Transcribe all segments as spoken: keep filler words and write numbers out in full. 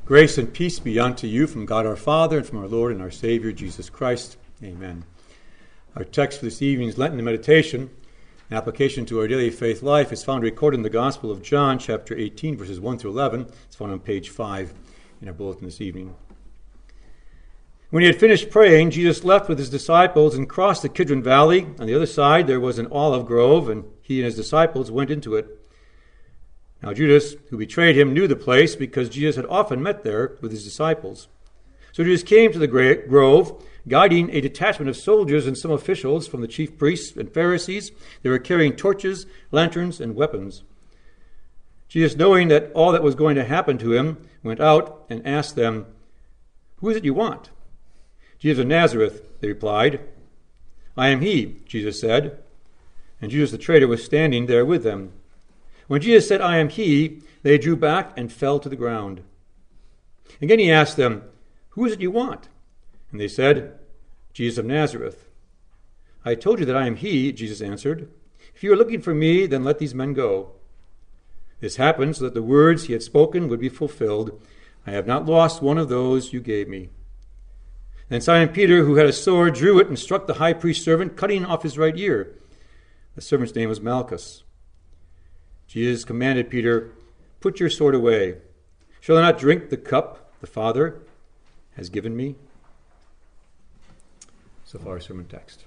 Grace and peace be unto you from God our Father and from our Lord and our Savior, Jesus Christ. Amen. Our text for this evening's Lenten meditation and application to our daily faith life is found recorded in the Gospel of John, chapter eighteen, verses one through eleven. It's found on page five in our bulletin this evening. When he had finished praying, Jesus left with his disciples and crossed the Kidron Valley. On the other side there was an olive grove, and he and his disciples went into it. Now Judas, who betrayed him, knew the place because Jesus had often met there with his disciples. So Judas came to the grove, guiding a detachment of soldiers and some officials from the chief priests and Pharisees. They were carrying torches, lanterns, and weapons. Jesus, knowing that all that was going to happen to him, went out and asked them, "Who is it you want?" "Jesus of Nazareth," they replied. "I am he," Jesus said. And Judas the traitor was standing there with them. When Jesus said, "I am he," they drew back and fell to the ground. Again he asked them, "Who is it you want?" And they said, "Jesus of Nazareth." "I told you that I am he," Jesus answered. "If you are looking for me, then let these men go." This happened so that the words he had spoken would be fulfilled. "I have not lost one of those you gave me." Then Simon Peter, who had a sword, drew it and struck the high priest's servant, cutting off his right ear. The servant's name was Malchus. Jesus commanded Peter, "Put your sword away. Shall I not drink the cup the Father has given me?" So far, sermon text.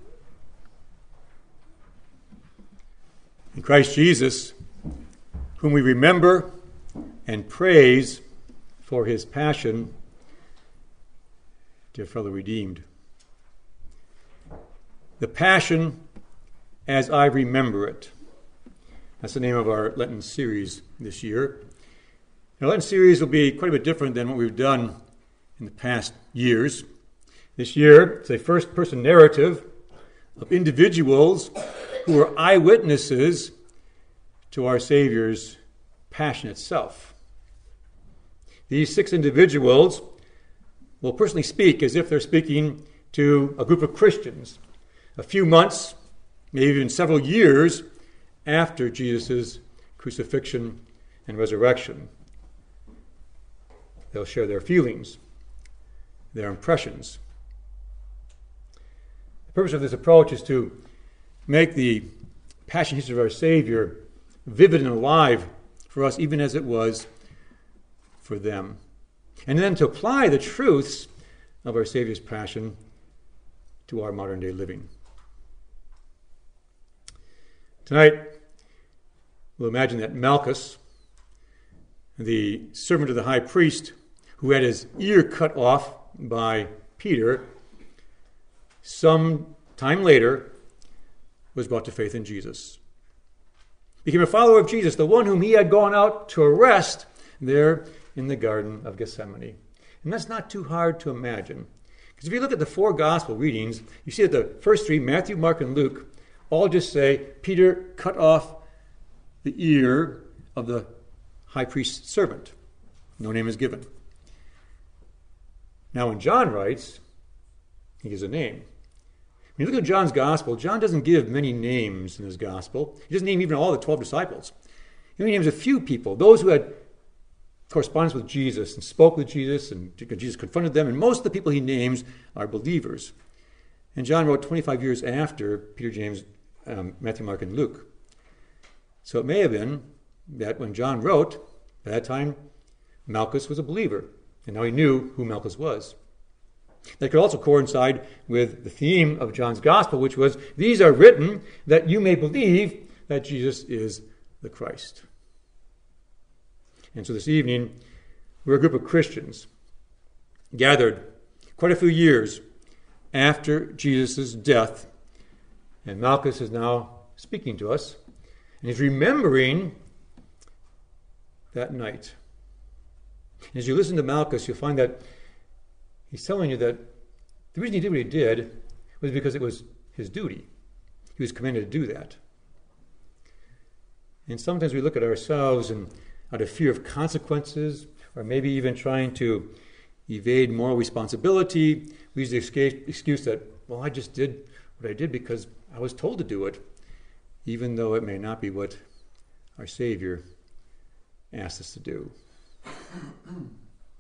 In Christ Jesus, whom we remember and praise for his passion, dear fellow redeemed, the passion as I remember it. That's the name of our Lenten series this year. Our Lenten series will be quite a bit different than what we've done in the past years. This year, it's a first-person narrative of individuals who were eyewitnesses to our Savior's passion itself. These six individuals will personally speak as if they're speaking to a group of Christians a few months, maybe even several years after Jesus' crucifixion and resurrection. They'll share their feelings, their impressions. The purpose of this approach is to make the passion history of our Savior vivid and alive for us, even as it was for them. And then to apply the truths of our Savior's passion to our modern day living. Tonight, we'll imagine that Malchus, the servant of the high priest, who had his ear cut off by Peter, some time later was brought to faith in Jesus. Became a follower of Jesus, the one whom he had gone out to arrest there in the Garden of Gethsemane. And that's not too hard to imagine. Because if you look at the four gospel readings, you see that the first three, Matthew, Mark, and Luke, all just say Peter cut off the ear of the high priest's servant. No name is given. Now when John writes, he gives a name. When you look at John's gospel, John doesn't give many names in his gospel. He doesn't name even all the twelve disciples. He only names a few people, those who had correspondence with Jesus and spoke with Jesus, and Jesus confronted them, and most of the people he names are believers. And John wrote twenty-five years after Peter, James, um, Matthew, Mark, and Luke. So it may have been that when John wrote, by that time, Malchus was a believer, and now he knew who Malchus was. That could also coincide with the theme of John's gospel, which was, "These are written that you may believe that Jesus is the Christ." And so this evening, we're a group of Christians gathered quite a few years after Jesus' death, and Malchus is now speaking to us, and he's remembering that night. And as you listen to Malchus, you'll find that he's telling you that the reason he did what he did was because it was his duty. He was commanded to do that. And sometimes we look at ourselves and out of fear of consequences, or maybe even trying to evade moral responsibility, we use the excuse that, well, I just did what I did because I was told to do it, even though it may not be what our Savior asked us to do.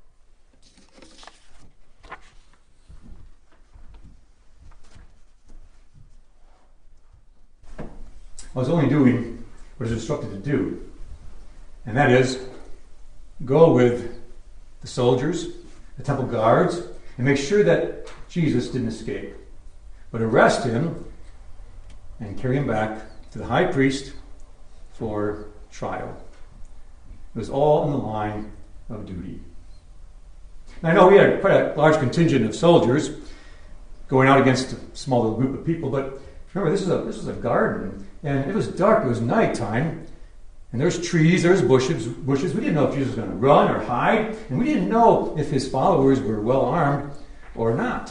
I was only doing what I was instructed to do. And that is, go with the soldiers, the temple guards, and make sure that Jesus didn't escape. But arrest him and carry him back to the high priest for trial. It was all in the line of duty. And I know we had quite a large contingent of soldiers going out against a small little group of people, but remember, this was a this was a garden, and it was dark, it was nighttime, and there's trees, there's bushes, bushes. We didn't know if Jesus was going to run or hide, and we didn't know if his followers were well armed or not.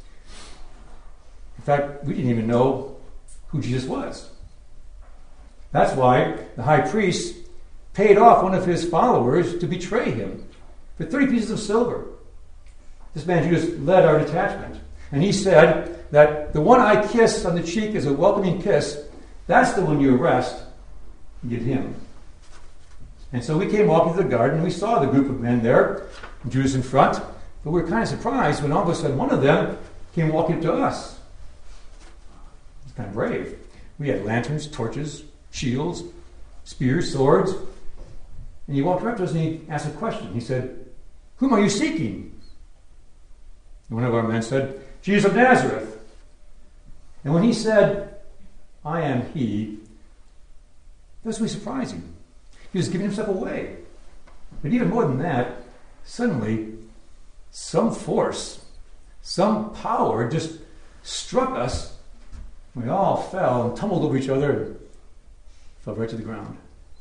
In fact, we didn't even know who Jesus was. That's why the high priest paid off one of his followers to betray him for thirty pieces of silver. This man Judas led our detachment. And he said that the one I kiss on the cheek is a welcoming kiss. That's the one you arrest and get him. And so we came walking to the garden, and we saw the group of men there, Judas in front. But we were kind of surprised when all of a sudden one of them came walking to us. It's kind of brave. We had lanterns, torches, shields, spears, swords. And he walked up to us and he asked a question. He said, "Whom are you seeking?" And one of our men said, "Jesus of Nazareth." And when he said, "I am he," that was really surprising. He was giving himself away. But even more than that, suddenly, some force, some power just struck us. We all fell and tumbled over each other and fell right to the ground.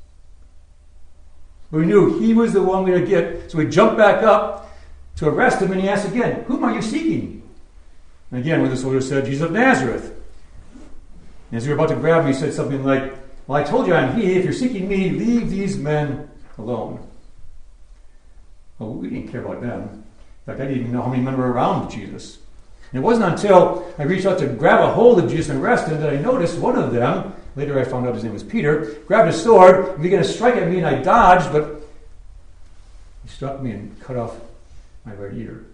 We knew he was the one we had to get, so we jumped back up to arrest him, and he asked again, "Whom are you seeking?" And again, when the soldier said, "Jesus of Nazareth." And as we were about to grab him, he said something like, "Well, I told you I'm he. If you're seeking me, leave these men alone." Well, we didn't care about them. In fact, I didn't even know how many men were around Jesus. And it wasn't until I reached out to grab a hold of Jesus and arrest him that I noticed one of them, later I found out his name was Peter, grabbed a sword and began to strike at me, and I dodged, but he struck me and cut off my right ear.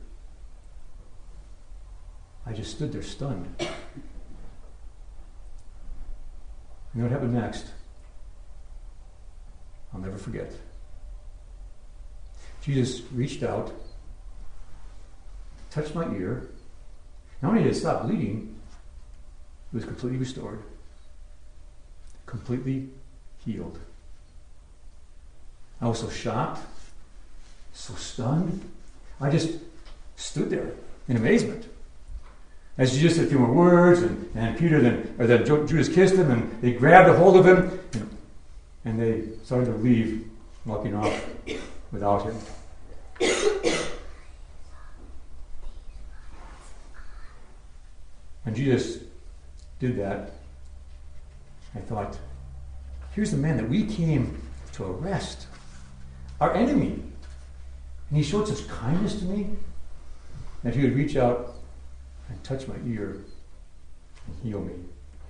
I just stood there stunned. You know what happened next? I'll never forget. Jesus reached out, touched my ear. Not only did it stop bleeding, it was completely restored, completely healed. I was so shocked, so stunned. I just stood there in amazement. As Jesus said a few more words, and, and Peter then, or then Judas kissed him, and they grabbed a hold of him, and, and they started to leave, walking off without him. When Jesus did that, I thought, here's the man that we came to arrest, our enemy. And he showed such kindness to me that he would reach out and touch my ear and heal me.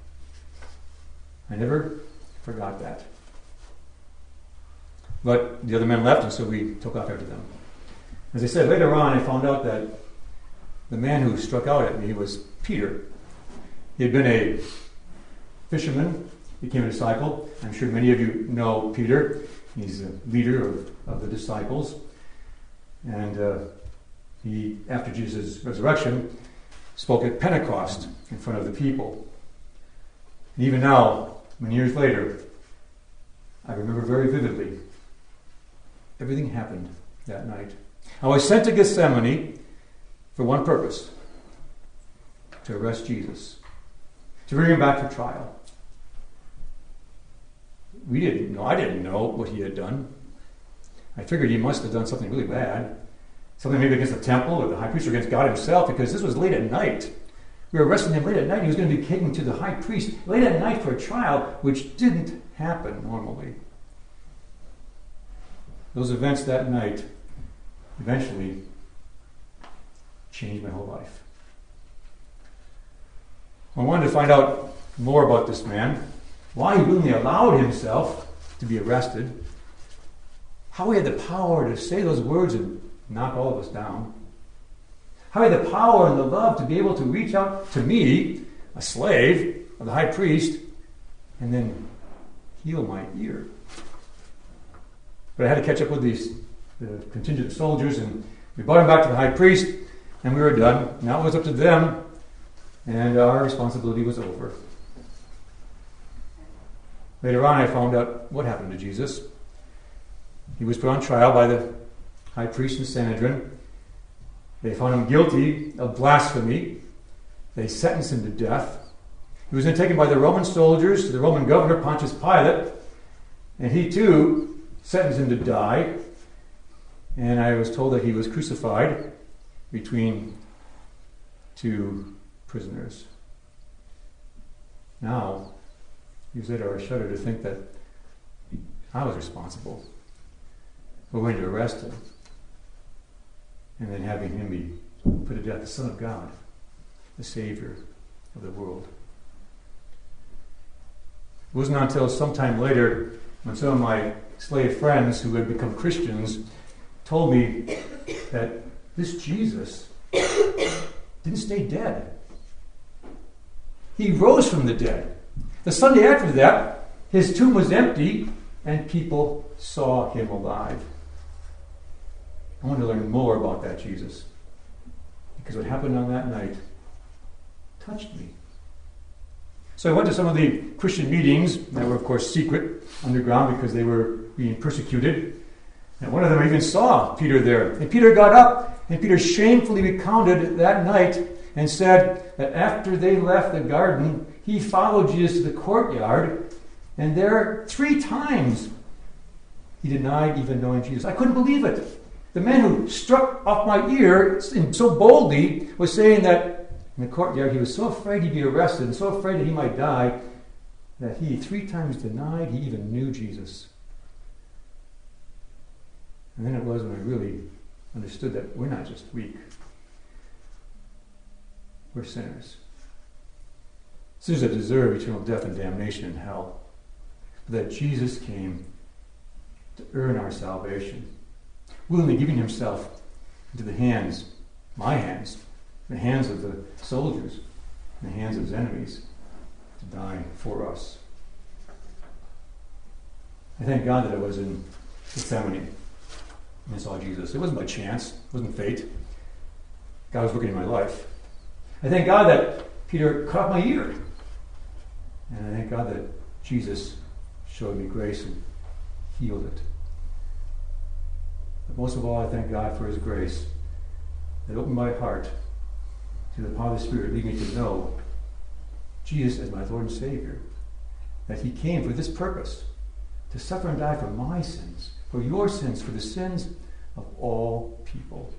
I never forgot that. But the other men left, and so we took off after them. As I said, later on I found out that the man who struck out at me was Peter. He had been a fisherman, became a disciple. I'm sure many of you know Peter. He's a leader of, of the disciples. And uh, he, after Jesus' resurrection, spoke at Pentecost in front of the people. And even now, many years later, I remember very vividly everything happened that night. I was sent to Gethsemane for one purpose: to arrest Jesus, to bring him back for trial. We didn't know, I didn't know what he had done. I figured he must have done something really bad. Something maybe against the temple or the high priest or against God himself, because this was late at night. We were arresting him late at night. He was going to be taken to the high priest late at night for a trial, which didn't happen normally. Those events that night eventually changed my whole life. I wanted to find out more about this man, why he willingly allowed himself to be arrested, how he had the power to say those words and knock all of us down, how he had the power and the love to be able to reach out to me, a slave of the high priest, and then heal my ear. But I had to catch up with these the contingent of soldiers, and we brought him back to the high priest, and we were done. Now it was up to them, and our responsibility was over. Later on, I found out what happened to Jesus. He was put on trial by the high priest and Sanhedrin. They found him guilty of blasphemy. They sentenced him to death. He was then taken by the Roman soldiers to the Roman governor, Pontius Pilate, and he too sentenced him to die. And I was told that he was crucified between two prisoners. Now, you said, or I shudder to think that I was responsible for going to arrest him and then having him be put to death, the Son of God, the Savior of the world. It wasn't until sometime later when some of my slave friends who had become Christians told me that this Jesus didn't stay dead. He rose from the dead. The Sunday after that, his tomb was empty and people saw him alive. I want to learn more about that Jesus, because what happened on that night touched me. So I went to some of the Christian meetings that were, of course, secret, underground, because they were being persecuted. And one of them even saw Peter there. And Peter got up, and Peter shamefully recounted that night and said that after they left the garden, he followed Jesus to the courtyard, and there three times he denied even knowing Jesus. I couldn't believe it. The man who struck off my ear so boldly was saying that in the courtyard he was so afraid he'd be arrested and so afraid that he might die that he three times denied he even knew Jesus. And then it was when I really understood that we're not just weak. We're sinners. Sinners that deserve eternal death and damnation in hell. That Jesus came to earn our salvation, willingly giving himself into the hands, my hands, the hands of the soldiers, the hands of his enemies, to die for us. I thank God that I was in Gethsemane and I saw Jesus. It wasn't by chance. It wasn't fate. God was working in my life. I thank God that Peter cut off my ear. And I thank God that Jesus showed me grace and healed it. But most of all, I thank God for his grace that opened my heart to the power of the Spirit, leading me to know Jesus as my Lord and Savior. That he came for this purpose, to suffer and die for my sins, for your sins, for the sins of all people.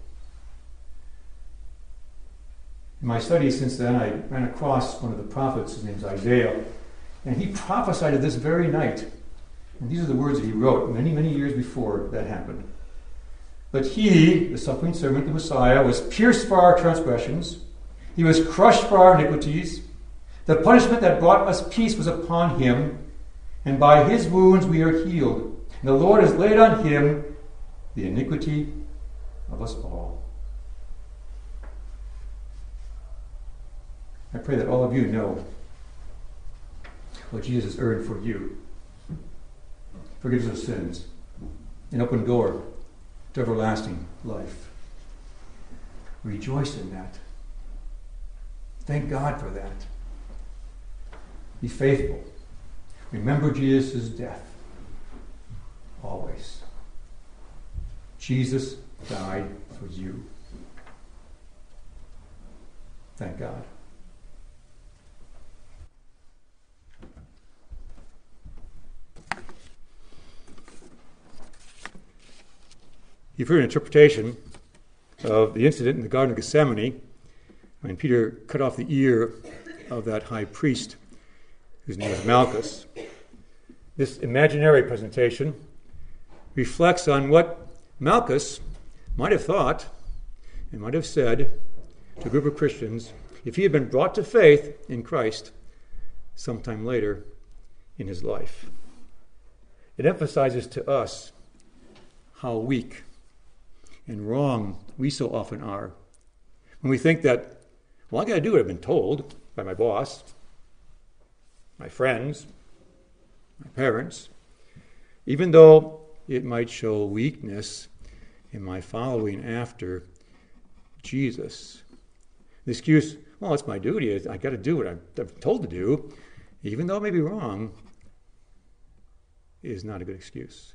In my studies since then, I ran across one of the prophets. His name is Isaiah. And he prophesied of this very night. And these are the words that he wrote many, many years before that happened. But he, the suffering servant, the Messiah, was pierced for our transgressions. He was crushed for our iniquities. The punishment that brought us peace was upon him. And by his wounds we are healed. And the Lord has laid on him the iniquity of us all. I pray that all of you know what Jesus earned for you. Forgiveness of sins. An open door to everlasting life. Rejoice in that. Thank God for that. Be faithful. Remember Jesus' death. Always. Jesus died for you. Thank God. You've heard an interpretation of the incident in the Garden of Gethsemane when Peter cut off the ear of that high priest whose name was Malchus. This imaginary presentation reflects on what Malchus might have thought and might have said to a group of Christians if he had been brought to faith in Christ sometime later in his life. It emphasizes to us how weak and wrong we so often are when we think that, well, I got to do what I've been told by my boss, my friends, my parents, even though it might show weakness in my following after Jesus. The excuse, well, it's my duty. I got to do what I'm, I'm told to do, even though it may be wrong, is not a good excuse.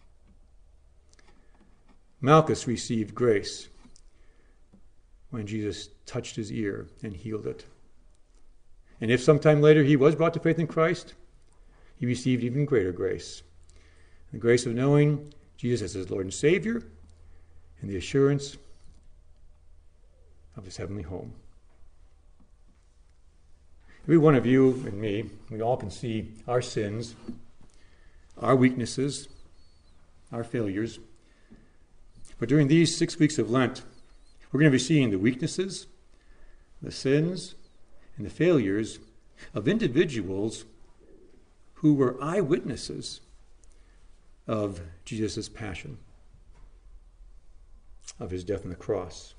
Malchus received grace when Jesus touched his ear and healed it. And if sometime later he was brought to faith in Christ, he received even greater grace. The grace of knowing Jesus as his Lord and Savior, and the assurance of his heavenly home. Every one of you and me, we all can see our sins, our weaknesses, our failures. But during these six weeks of Lent, we're going to be seeing the weaknesses, the sins, and the failures of individuals who were eyewitnesses of Jesus' passion, of his death on the cross.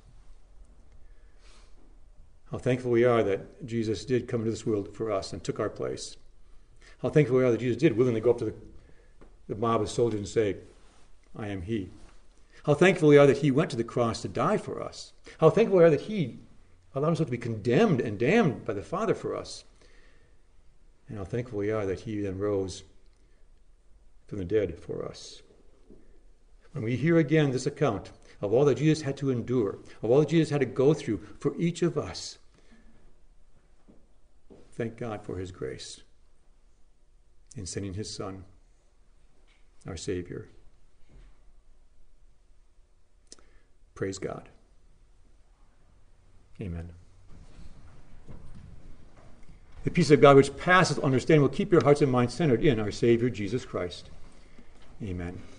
How thankful we are that Jesus did come into this world for us and took our place. How thankful we are that Jesus did willingly go up to the, the mob of soldiers and say, I am he. How thankful we are that he went to the cross to die for us. How thankful we are that he allowed himself to be condemned and damned by the Father for us. And how thankful we are that he then rose from the dead for us. When we hear again this account of all that Jesus had to endure, of all that Jesus had to go through for each of us, thank God for his grace in sending his Son, our Savior. Praise God. Amen. The peace of God which passeth understanding will keep your hearts and minds centered in our Savior Jesus Christ. Amen.